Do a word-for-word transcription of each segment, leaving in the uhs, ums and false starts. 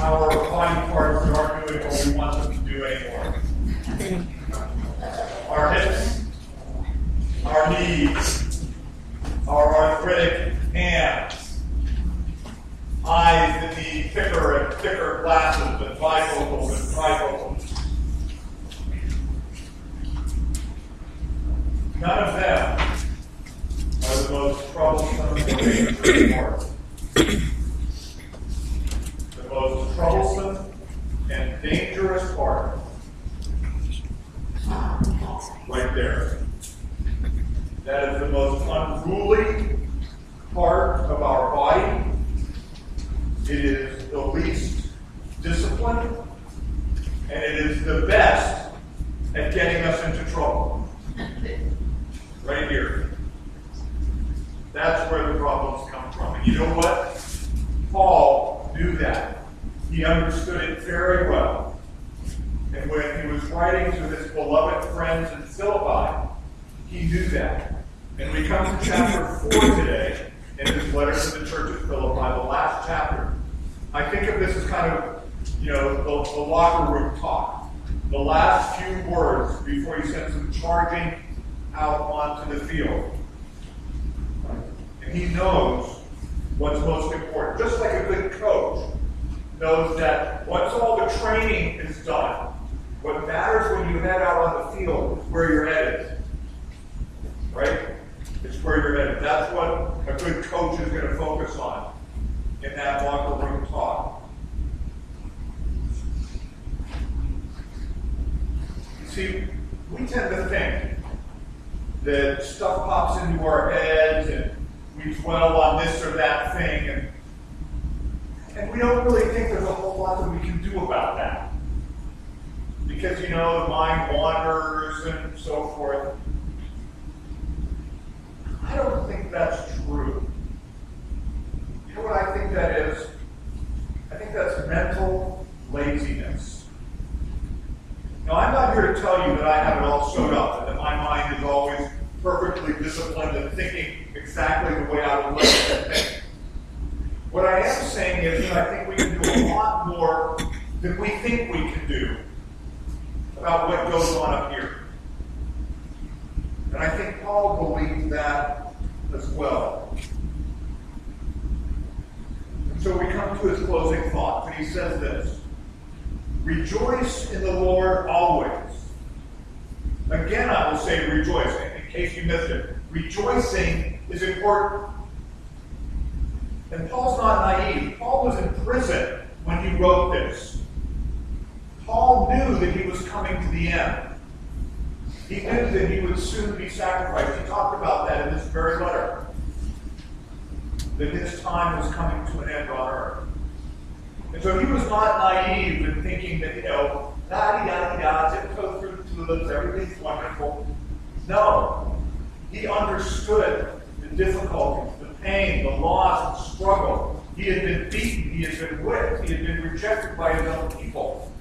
our body parts that aren't doing what we want them to do anymore. Our hips, our knees, our arthritic hands, eyes that need thicker and thicker glasses and bifocals and trifocals. None of them are the most troublesome or dangerous parts. The most troublesome and dangerous part, right there. That is the most unruly part of our body. It is the least disciplined, and it is the best at getting us into trouble. Right here. That's where the problems come from. And you know what? Paul knew that. He understood it very well. And when he was writing to his beloved friends in Philippi, he knew that. And we come to chapter four today in his letter to the church of Philippi, the last chapter. I think of this as kind of, you know, the, the locker room talk. The last few words before he sends them charging out onto the field. And he knows what's most important. Just like a good coach knows that once all the training is done, what matters when you head out on the field is where your head is. Right? It's where your head is. That's what a good coach is going to focus on in that locker room talk. You see, we tend to think that stuff pops into our heads and we dwell on this or that thing, and, and we don't really think there's a whole lot that we can do about that. Because, you know, the mind wanders and so forth. I don't think that's true. You know what I think that is? I think that's mental laziness. Now, I'm not here to tell you that I have it all sewed up and that my mind is always perfectly disciplined and thinking exactly the way I would like to think. What I am saying is that I think we can do a lot more than we think we can do about what goes on up here. And I think Paul believed that as well. And so we come to his closing thoughts, and he says this: rejoice in the Lord always. Again, I will say rejoice, in case you missed it. Rejoicing is important. And Paul's not naive. Paul was in prison when he wrote this. Paul knew that he was coming to the end. He knew that he would soon be sacrificed. He talked about that in this very letter. That his time was coming to an end on earth. And so he was not naive in thinking that, you know, da-di-da-di-da, tiptoe through the tulips, everything's wonderful. No. He understood the difficulties, the pain, the loss, the struggle. He had been beaten, he had been whipped, he had been rejected by his own people.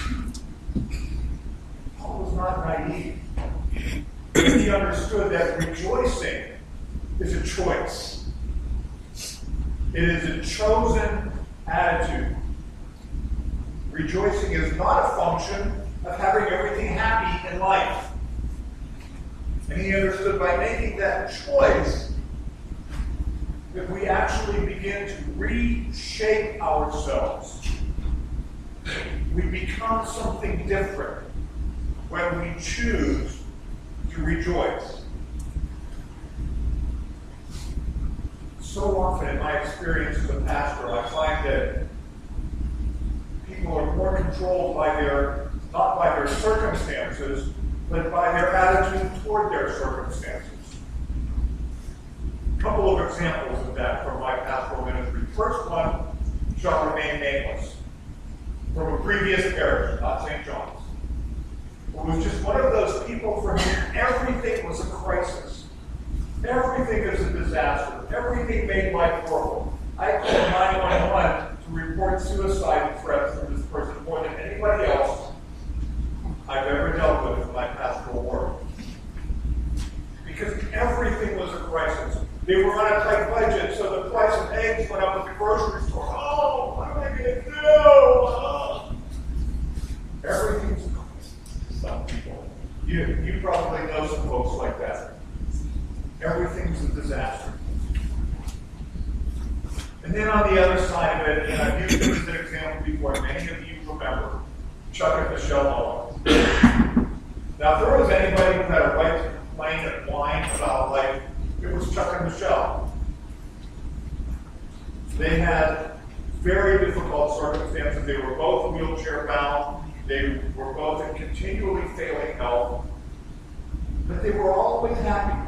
Paul was not naive. He understood that rejoicing is a choice. It is a chosen attitude. Rejoicing is not a function of having everything happy in life. And he understood by making that choice that we actually begin to reshape ourselves. We become something different when we choose to rejoice. So often in my experience as a pastor, I find that people are more controlled by their, not by their circumstances, but by their attitude toward their circumstances. A couple of examples of that from my pastoral ministry. First one shall remain nameless. From a previous parish, not Saint John's. It was just one of those people for whom everything was a crisis. Everything is a disaster. Everything made life horrible. I called nine one one to report suicide threats from this person more than anybody else I've ever dealt with in my pastoral work. Because everything was a crisis. They were on a tight budget, so the price of eggs went up at the grocery store. Oh, what am I going to do? And then on the other side of it, and I've used this as an example before, many of you remember Chuck and Michelle Owens. Now, if there was anybody who had a right to complain and whine about life, it was Chuck and Michelle. They had very difficult circumstances. They were both wheelchair bound. They were both in continually failing health. But they were always happy.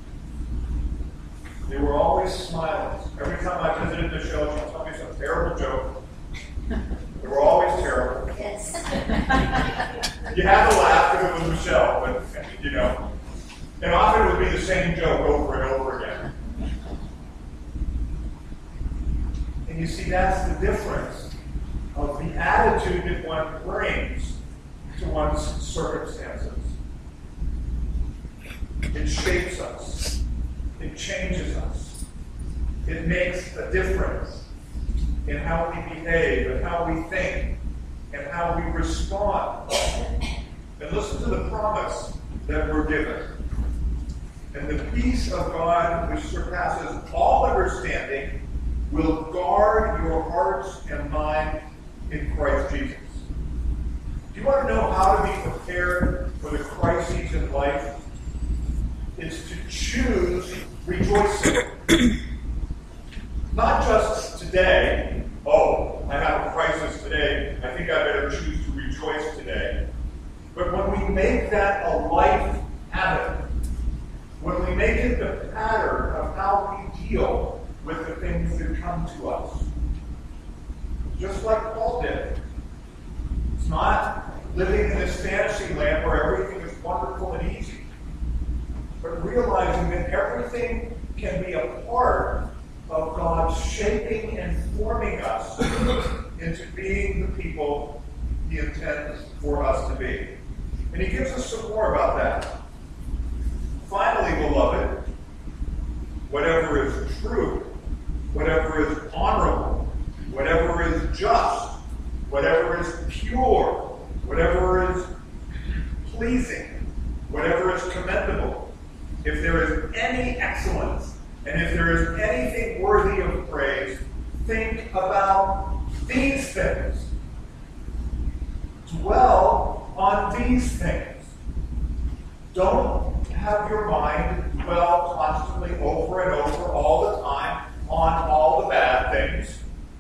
They were always smiling. Every time I visited the show, she'd tell me some terrible joke. They were always terrible. Yes. You had to laugh if it was Michelle, but, you know. And often it would be the same joke over and over again. And you see, that's the difference of the attitude that one brings to one's circumstances. It shapes us. It changes us. It makes a difference in how we behave and how we think and how we respond. And listen to the promise that we're given. And the peace of God, which surpasses all understanding, will guard your hearts and mind in Christ Jesus. Do you want to know how to be prepared for the crises in life? It's to choose rejoicing. Not just today, oh, I have a crisis today, I think I better choose to rejoice today. But when we make that a life habit, when we make it the pattern of how we deal with the things that come to us, just like Paul did. It's not living in this fantasy land where everything is wonderful and easy, but realizing that everything can be a part of God's shaping and forming us into being the people He intends for us to be. And He gives us some more about that. Finally, beloved, whatever is true, whatever is honorable, whatever is just, whatever is pure, whatever is pleasing, whatever is commendable, if there is any excellence, and if there is anything worthy of praise, think about these things. Dwell on these things. Don't have your mind dwell constantly over and over all the time on all the bad things.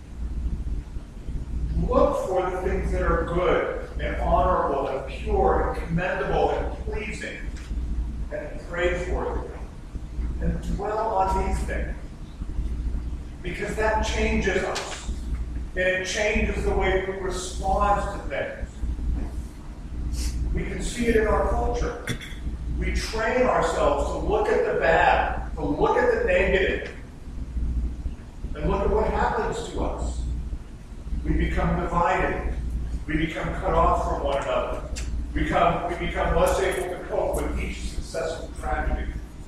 Look for the things that are good and honorable and pure and commendable and pleasing and praiseworthy. And dwell on these things. Because that changes us. And it changes the way we respond to things. We can see it in our culture. We train ourselves to look at the bad, to look at the negative, and look at what happens to us. We become divided. We become cut off from one another. We become, we become less able to cope with each successful tragedy.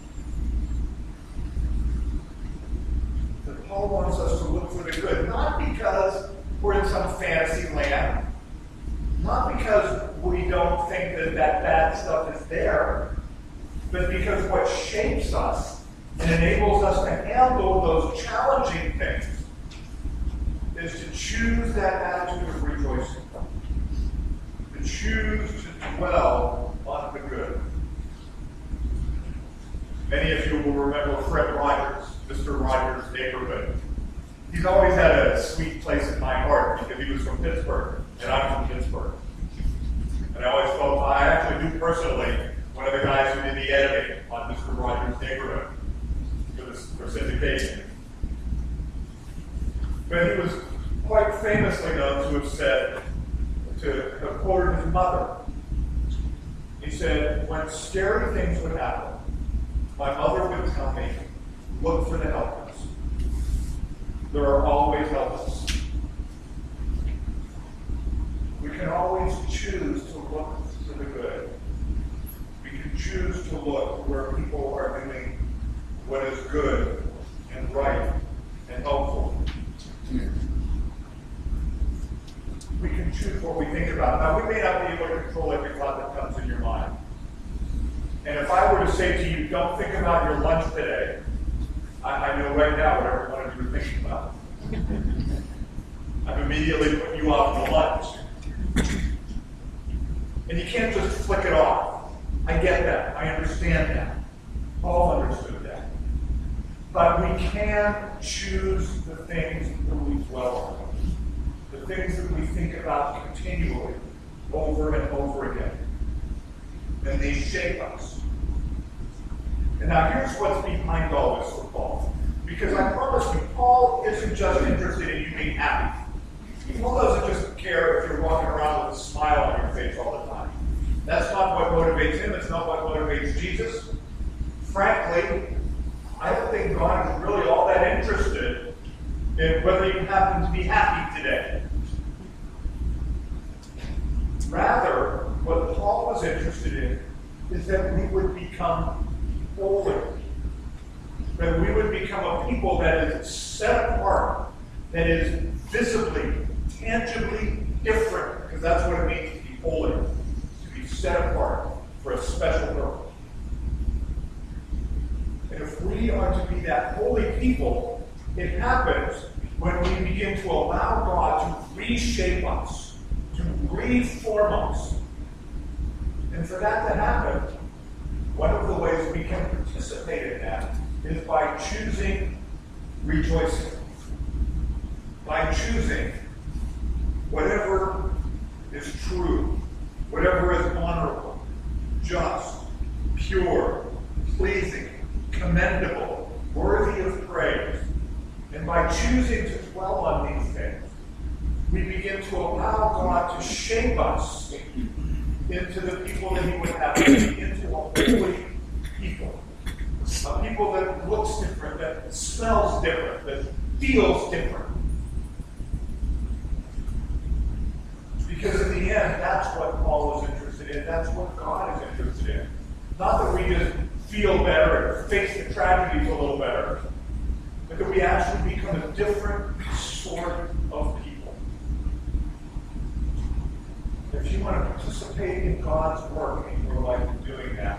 But Paul wants us to look for the good, not because we're in some fantasy land, not because we don't think that that bad stuff is there, but because what shapes us and enables us to handle those challenging things is to choose that attitude of rejoicing, to choose to dwell on the good. Many of you will remember Fred Rogers, Mister Rogers' Neighborhood. He's always had a sweet place in my heart because he was from Pittsburgh, and I'm from Pittsburgh. And I always felt, I actually knew personally one of the guys who did the editing on Mister Rogers' Neighborhood for, this, for syndication. But he was quite famously known to have said, to have quoted his mother. He said, when scary things would happen, my mother would tell me, look for the helpers. There are always helpers. We can always choose to look for the good. We can choose to look where people are doing what is good and right and helpful. We can choose what we think about. Now, we may not be able to control every thought that comes in your mind. And if I were to say to you, don't think about your lunch today, I, I know right now what every one of you are thinking about. I've immediately put you off the lunch. And you can't just flick it off. I get that. I understand that. Paul understood that. But we can choose the things that we dwell on, the things that we think about continually, over and over again. And they shape us. And now here's what's behind all this for Paul. Because I promise you, Paul isn't just interested in you being happy. Paul doesn't just care if you're walking around with a smile on your face all the time. That's not what motivates him. It's not what motivates Jesus. Frankly, I don't think God is really all that interested in whether you happen to be happy today. Rather, what Paul was interested in is that we would become holy. That we would become a people that is set apart, that is visibly, tangibly different, because that's what it means to be holy, to be set apart for a special purpose. And if we are to be that holy people, it happens when we begin to allow God to reshape us, to reform us. And for that to happen, one of the ways we can participate in that is by choosing rejoicing. By choosing whatever is true, whatever is honorable, just, pure, pleasing, commendable, worthy of praise. And by choosing to dwell on these things, we begin to allow God to shape us into the people that He would have us be, into a holy people. A people that looks different, that smells different, that feels different. Because in the end, that's what Paul is interested in. That's what God is interested in. Not that we just feel better and face the tragedies a little better, but that we actually become a different sort of people. If you want to participate in God's work in your life in doing that,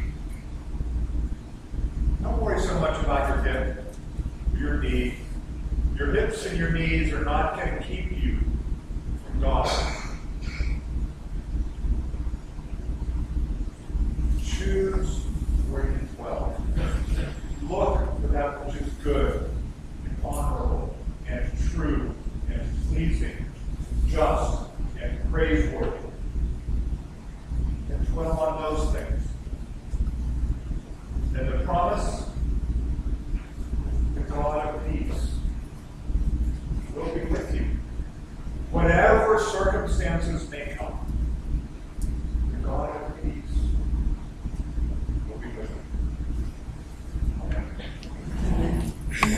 don't worry so much about your hip, your knee. Your hips and your knees are not going to keep you from God. Choose where you dwell. Look for that which is good, and honorable, and true, and pleasing, just, and praiseworthy. And dwell on those things. And the promise, the God of peace, will be with you. Whatever circumstances